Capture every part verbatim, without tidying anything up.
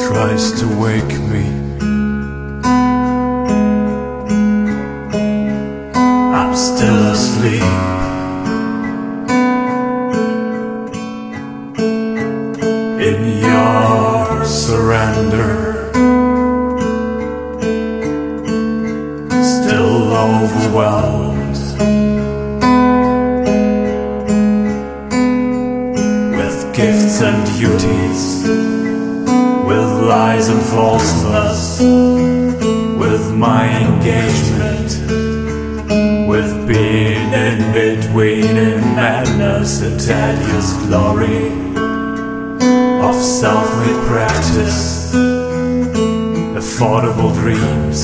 tries to wake me. I'm still asleep. In your surrender, still overwhelmed with gifts and duties, with lies and falseness, with my engagement, with being in between in madness and tedious glory of self-made practice, affordable dreams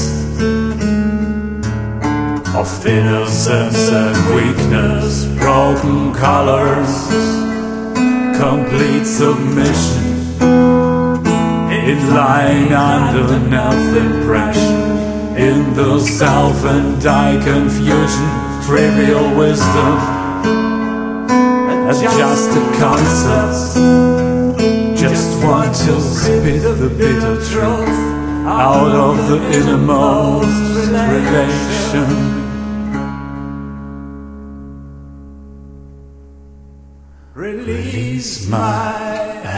of innocence and weakness, broken colors, complete submission, in lying under enough impression, in the self and I confusion, trivial wisdom, adjusted concepts. Just want to spit the bitter truth out of the innermost relation. Release my